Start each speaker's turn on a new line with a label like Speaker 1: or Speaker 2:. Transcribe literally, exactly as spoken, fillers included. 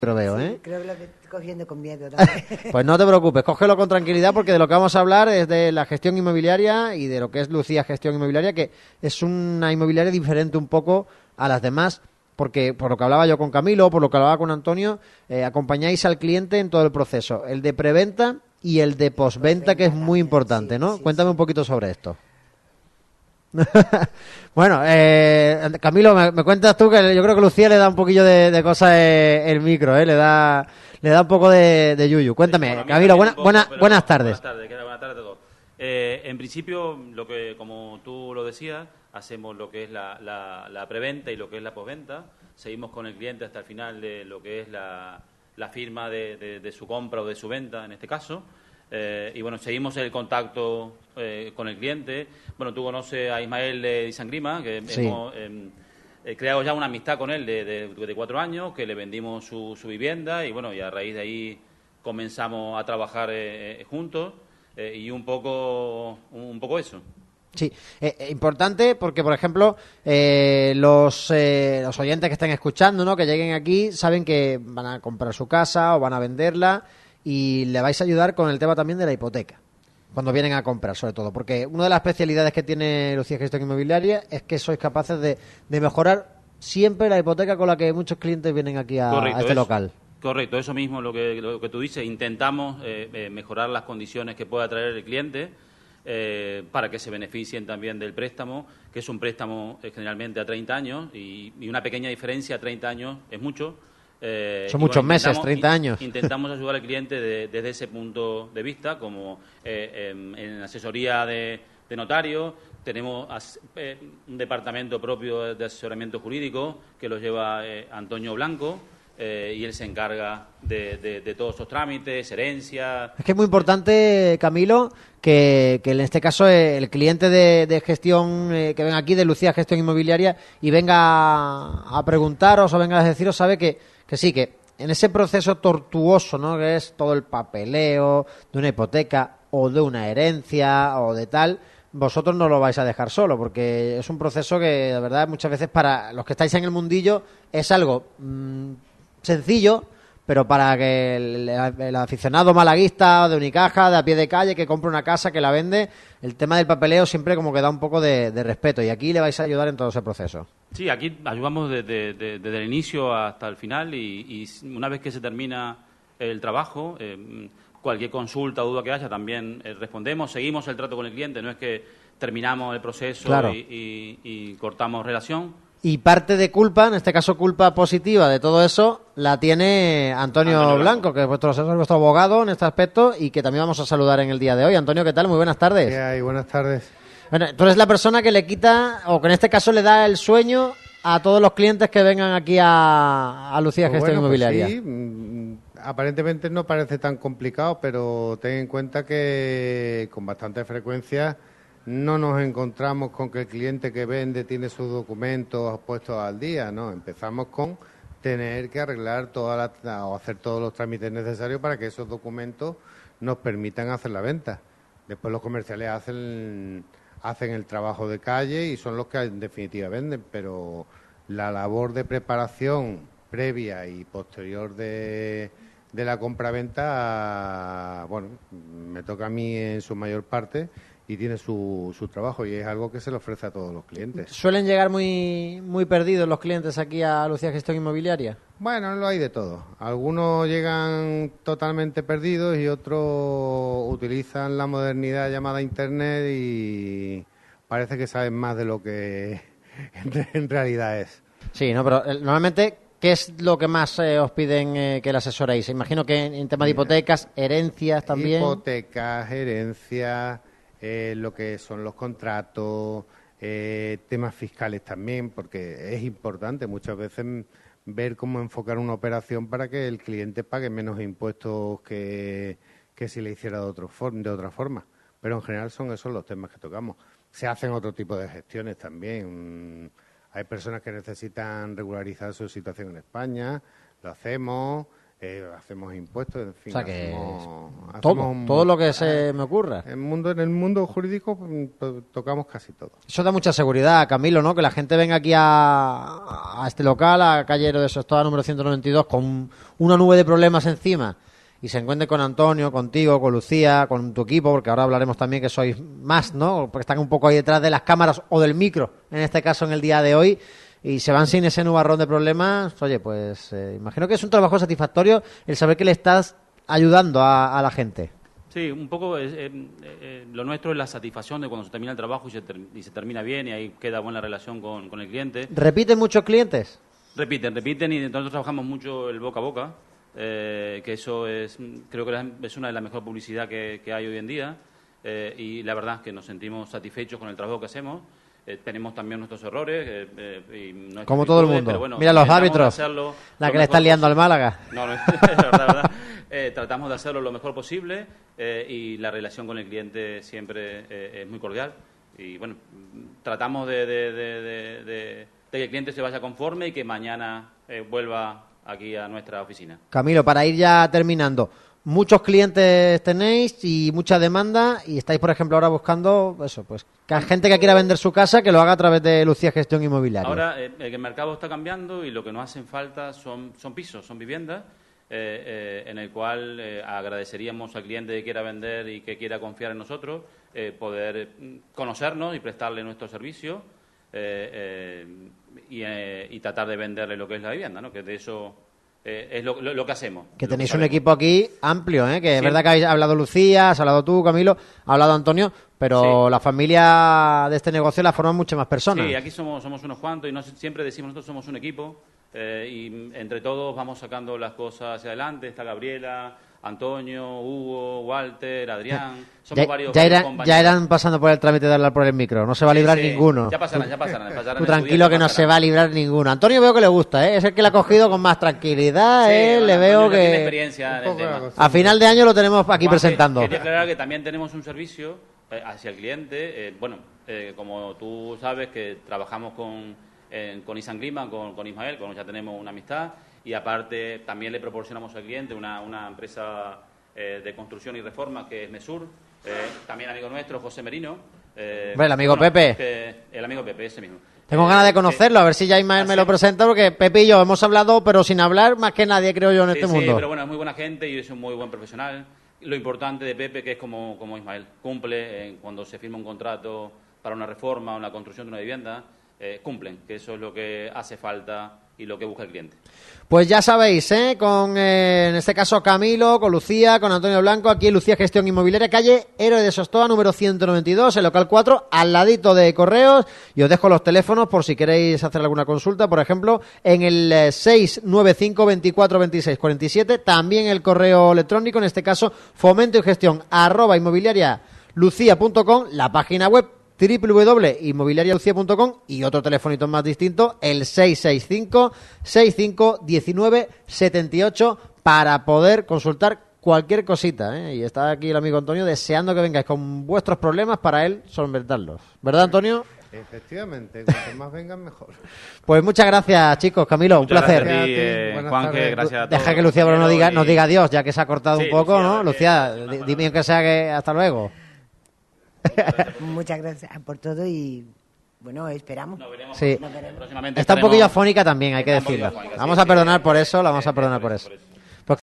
Speaker 1: Pero veo,
Speaker 2: sí,
Speaker 1: ¿eh?
Speaker 2: creo que lo que estoy cogiendo con miedo también.
Speaker 1: Pues no te preocupes, cógelo con tranquilidad porque de lo que vamos a hablar es de la gestión inmobiliaria y de lo que es Lucía Gestión Inmobiliaria, que es una inmobiliaria diferente un poco a las demás, porque por lo que hablaba yo con Camilo, por lo que hablaba con Antonio, eh, acompañáis al cliente en todo el proceso, el de preventa y el de posventa, que es muy
Speaker 2: también,
Speaker 1: importante,
Speaker 2: sí,
Speaker 1: ¿no?
Speaker 2: sí,
Speaker 1: Cuéntame
Speaker 2: sí.
Speaker 1: un poquito sobre esto. Bueno, eh, Camilo, me, me cuentas tú que yo creo que Lucía le da un poquillo de, de cosas eh, el micro, ¿eh? Le da, le da un poco de, de yuyu. Cuéntame,
Speaker 3: Sí, bueno,
Speaker 1: Camilo, buena,
Speaker 3: poco,
Speaker 1: buena,
Speaker 3: pero
Speaker 1: buenas tardes.
Speaker 3: Buenas tardes, buenas tardes a todos. Eh, en principio, lo que, como tú lo decías, hacemos lo que es la, la, la preventa y lo que es la posventa. Seguimos con el cliente hasta el final de lo que es la, la firma de, de, de su compra o de su venta, en este caso. Eh, y bueno, seguimos el contacto eh, con el cliente. Bueno, tú conoces a Ismael de Isangrima, que
Speaker 1: Sí.
Speaker 3: hemos eh, eh, creado ya una amistad con él de, de, de cuatro años, que le vendimos su, su vivienda y bueno, y a raíz de ahí comenzamos a trabajar eh, juntos eh, y un poco, un poco eso.
Speaker 1: Sí, eh, eh, importante porque, por ejemplo, eh, los, eh, los oyentes que estén escuchando, ¿no? Que lleguen aquí, saben que van a comprar su casa o van a venderla y le vais a ayudar con el tema también de la hipoteca, cuando vienen a comprar, sobre todo, porque una de las especialidades que tiene Lucía Gestión Inmobiliaria es que sois capaces de, de mejorar siempre la hipoteca con la que muchos clientes vienen aquí a,
Speaker 3: Correcto,
Speaker 1: a este
Speaker 3: eso,
Speaker 1: local.
Speaker 3: Correcto, eso mismo lo que, lo que tú dices. Intentamos eh, eh, mejorar las condiciones que pueda traer el cliente eh, para que se beneficien también del préstamo, que es un préstamo eh, generalmente a treinta años y, y una pequeña diferencia a treinta años es mucho. Eh,
Speaker 1: Son
Speaker 3: y
Speaker 1: muchos
Speaker 3: bueno,
Speaker 1: meses, treinta años.
Speaker 3: Intentamos ayudar al cliente de, desde ese punto de vista, como eh, en, en asesoría de, de notario. Tenemos as, eh, un departamento propio de asesoramiento jurídico que lo lleva eh, Antonio Blanco. Eh, y él se encarga de, de, de todos esos trámites, herencia.
Speaker 1: Es que es muy importante, Camilo, que, que en este caso eh, el cliente de, de gestión eh, que venga aquí, de Lucía Gestión Inmobiliaria, y venga a, a preguntaros o venga a deciros, sabe que, que sí, que en ese proceso tortuoso, ¿no? Que es todo el papeleo de una hipoteca o de una herencia o de tal, vosotros no lo vais a dejar solo, porque es un proceso que, de verdad, muchas veces para los que estáis en el mundillo es algo mmm, sencillo, pero para que el, el aficionado malaguista de Unicaja, de a pie de calle, que compra una casa, que la vende, el tema del papeleo siempre como que da un poco de, de respeto, y aquí le vais a ayudar en todo ese proceso.
Speaker 3: Sí, aquí ayudamos desde, desde, desde el inicio hasta el final y, y una vez que se termina el trabajo, eh, cualquier consulta o duda que haya también eh, respondemos, seguimos el trato con el cliente, no es que terminamos el proceso
Speaker 1: Claro.
Speaker 3: y, y, y cortamos relación.
Speaker 1: Y parte de culpa, en este caso culpa positiva de todo eso, la tiene Antonio,
Speaker 3: Antonio
Speaker 1: Blanco,
Speaker 3: Blanco,
Speaker 1: que es vuestro asesor, vuestro abogado en este aspecto y que también vamos a saludar en el día de hoy. Antonio, ¿qué tal? Muy buenas tardes.
Speaker 4: ¿Qué hay? Buenas tardes.
Speaker 1: Bueno, tú eres la persona que le quita, o que en este caso le da el sueño a todos los clientes que vengan aquí a, a Lucía
Speaker 4: Pues
Speaker 1: Gestión
Speaker 4: bueno, pues
Speaker 1: Inmobiliaria.
Speaker 4: sí, mm, aparentemente no parece tan complicado, pero ten en cuenta que con bastante frecuencia no nos encontramos con que el cliente que vende tiene sus documentos puestos al día, ¿no? Empezamos con tener que arreglar toda la, o hacer todos los trámites necesarios para que esos documentos nos permitan hacer la venta. Después los comerciales hacen, hacen el trabajo de calle y son los que en definitiva venden, pero la labor de preparación previa y posterior de, de la compraventa, bueno, me toca a mí en su mayor parte y tiene su, su trabajo y es algo que se le ofrece a todos los clientes.
Speaker 1: ¿Suelen llegar muy muy perdidos los clientes aquí a Lucía Gestión Inmobiliaria?
Speaker 4: Bueno, lo hay de todo. Algunos llegan totalmente perdidos y otros utilizan la modernidad llamada Internet y parece que saben más de lo que en realidad es.
Speaker 1: Sí, no, pero eh, normalmente, ¿qué es lo que más eh, os piden eh, que le asesoréis? Imagino que en, en tema de hipotecas, herencias también.
Speaker 4: Hipotecas, herencias, eh, lo que son los contratos, eh, temas fiscales también, porque es importante muchas veces ver cómo enfocar una operación para que el cliente pague menos impuestos que, que si le hiciera de, otro form, de otra forma. Pero en general son esos los temas que tocamos. Se hacen otro tipo de gestiones también. Hay personas que necesitan regularizar su situación en España, lo hacemos. eh, hacemos impuestos, en fin,
Speaker 1: O sea que
Speaker 4: hacemos,
Speaker 1: todo,
Speaker 4: hacemos un-
Speaker 1: todo lo que se me ocurra.
Speaker 4: En, mundo, en el mundo jurídico mm, to- tocamos casi todo.
Speaker 1: Eso da mucha seguridad, Camilo, ¿no? Que la gente venga aquí a, a este local, a calle Héroe de Sostoa número ciento noventa y dos, con una nube de problemas encima y se encuentre con Antonio, contigo, con Lucía, con tu equipo, porque ahora hablaremos también que sois más, ¿no? Porque están un poco ahí detrás de las cámaras o del micro, en este caso en el día de hoy, y se van sin ese nubarrón de problemas. Oye, pues eh, imagino que es un trabajo satisfactorio el saber que le estás ayudando a, a la gente.
Speaker 3: Sí, un poco eh, eh, eh, lo nuestro es la satisfacción de cuando se termina el trabajo y se, ter- y se termina bien y ahí queda buena relación con, con el cliente.
Speaker 1: ¿Repiten muchos clientes?
Speaker 3: Repiten, repiten y nosotros trabajamos mucho el boca a boca, eh, que eso es, creo que es una de las mejores publicidad que, que hay hoy en día eh, y la verdad es que nos sentimos satisfechos con el trabajo que hacemos. Eh, tenemos también nuestros errores. Eh, eh, y nuestras
Speaker 1: Como todo el
Speaker 3: virtudes,
Speaker 1: mundo.
Speaker 3: pero bueno,
Speaker 1: Mira los
Speaker 3: intentamos
Speaker 1: árbitros,
Speaker 3: hacerlo
Speaker 1: la
Speaker 3: lo
Speaker 1: que le
Speaker 3: mejor
Speaker 1: están liando al
Speaker 3: posible.
Speaker 1: Málaga.
Speaker 3: No, no, es verdad, verdad. Eh, tratamos de hacerlo lo mejor posible eh, y la relación con el cliente siempre eh, es muy cordial. Y bueno, tratamos de, de, de, de, de, de que el cliente se vaya conforme y que mañana eh, vuelva aquí a nuestra oficina.
Speaker 1: Camilo, para ir ya terminando, muchos clientes tenéis y mucha demanda y estáis, por ejemplo, ahora buscando eso, pues que hay gente que quiera vender su casa que lo haga a través de Lucía Gestión Inmobiliaria.
Speaker 3: Ahora eh, el mercado está cambiando y lo que nos hacen falta son, son pisos, son viviendas, eh, eh, en el cual eh, agradeceríamos al cliente que quiera vender y que quiera confiar en nosotros, eh, poder eh, conocernos y prestarle nuestro servicio eh, eh, y, eh, y tratar de venderle lo que es la vivienda, ¿no? Que de eso eh, es lo, lo, lo que hacemos.
Speaker 1: Que
Speaker 3: lo
Speaker 1: tenéis un
Speaker 3: sabemos.
Speaker 1: equipo aquí amplio, ¿eh? Que es
Speaker 3: Sí.
Speaker 1: verdad que habéis hablado Lucía, has hablado tú, Camilo, ha hablado Antonio, pero
Speaker 3: Sí.
Speaker 1: la familia de este negocio la forman muchas más personas.
Speaker 3: Sí, aquí somos, somos unos cuantos y no, siempre decimos nosotros somos un equipo eh, y entre todos vamos sacando las cosas hacia adelante. Está Gabriela, Antonio, Hugo, Walter, Adrián. Somos
Speaker 1: Ya,
Speaker 3: varios,
Speaker 1: ya,
Speaker 3: varios
Speaker 1: irán,
Speaker 3: compañeros.
Speaker 1: ya irán pasando por el trámite de hablar por el micro, no se va a
Speaker 3: Sí,
Speaker 1: librar
Speaker 3: sí,
Speaker 1: ninguno.
Speaker 3: Ya pasarán, ya pasarán. pasarán
Speaker 1: Tú
Speaker 3: en su
Speaker 1: tranquilo
Speaker 3: día,
Speaker 1: que no
Speaker 3: pasarán.
Speaker 1: se va a librar ninguno. Antonio veo que le gusta, ¿eh? Es el que le ha cogido con más tranquilidad,
Speaker 3: Sí,
Speaker 1: ¿eh?
Speaker 3: bueno,
Speaker 1: Le veo
Speaker 3: Antonio ya tiene
Speaker 1: que
Speaker 3: experiencia en el
Speaker 4: Un poco
Speaker 3: tema.
Speaker 4: de costumbre.
Speaker 1: a final de año lo tenemos aquí
Speaker 3: Juan,
Speaker 1: presentando.
Speaker 3: Quería aclarar que también tenemos un servicio eh, hacia el cliente. Eh, bueno, eh, como tú sabes que trabajamos con, eh, con Isan Grima, con, con Ismael, con ya tenemos una amistad y aparte también le proporcionamos al cliente una, una empresa eh, de construcción y reforma que es Mesur, eh, también amigo nuestro, José Merino. Eh,
Speaker 1: Hombre, el amigo Pepe.
Speaker 3: que- el amigo Pepe, ese mismo.
Speaker 1: Tengo
Speaker 3: Eh,
Speaker 1: ganas de
Speaker 3: que-
Speaker 1: conocerlo, a ver si ya Ismael me lo
Speaker 3: así-
Speaker 1: presenta, porque Pepe y yo hemos hablado, pero sin hablar más que nadie, creo yo, en
Speaker 3: Sí,
Speaker 1: este
Speaker 3: sí,
Speaker 1: mundo.
Speaker 3: pero bueno, es muy buena gente y es un muy buen profesional. Lo importante de Pepe, que es como, como Ismael, cumple eh, cuando se firma un contrato para una reforma o la construcción de una vivienda, eh, cumplen, que eso es lo que hace falta y lo que busca el cliente.
Speaker 1: Pues ya sabéis, ¿eh? Con, eh, en este caso, Camilo, con Lucía, con Antonio Blanco, aquí en Lucía Gestión Inmobiliaria, calle Héroe de Sostoa, número ciento noventa y dos, el local cuatro, al ladito de Correos, y os dejo los teléfonos por si queréis hacer alguna consulta, por ejemplo, en el eh, seis nueve cinco, veinticuatro, veintiséis, cuarenta y siete, también el correo electrónico, en este caso, fomento y gestión, arroba inmobiliaria lucia punto com, la página web w w w punto inmobiliaria lucia punto com y otro telefonito más distinto, el seis seis cinco, sesenta y cinco, diecinueve, setenta y ocho, para poder consultar cualquier cosita, ¿eh? Y está aquí el amigo Antonio deseando que vengáis con vuestros problemas para él solventarlos. ¿Verdad, Antonio?
Speaker 4: Efectivamente, cuanto más vengan, mejor.
Speaker 1: Pues muchas gracias, chicos. Camilo, un
Speaker 3: Muchas
Speaker 1: placer.
Speaker 3: gracias a ti,
Speaker 4: Gracias a ti.
Speaker 3: eh,
Speaker 4: Buenas
Speaker 3: Juan, que
Speaker 4: tardes.
Speaker 3: gracias a todos.
Speaker 1: Deja que Lucía Bruno nos diga,
Speaker 3: y-
Speaker 1: nos diga adiós, ya que se ha cortado
Speaker 3: Sí,
Speaker 1: un poco,
Speaker 3: Lucía,
Speaker 1: ¿no?
Speaker 3: que-
Speaker 1: Lucía,
Speaker 3: que-
Speaker 1: di- dime que sea que hasta luego.
Speaker 2: Muchas gracias por todo y bueno, esperamos.
Speaker 3: Nos veremos
Speaker 1: Sí.
Speaker 3: próximamente.
Speaker 1: Está un
Speaker 3: Estaremos-
Speaker 1: poquillo afónica también, hay que
Speaker 3: Está un poquillo
Speaker 1: decirlo.
Speaker 3: afónica, sí,
Speaker 1: Vamos a
Speaker 3: sí,
Speaker 1: perdonar
Speaker 3: sí,
Speaker 1: por
Speaker 3: sí,
Speaker 1: eso, la vamos
Speaker 3: sí,
Speaker 1: a perdonar
Speaker 3: por
Speaker 1: por
Speaker 3: eso,
Speaker 1: eso.
Speaker 3: por eso.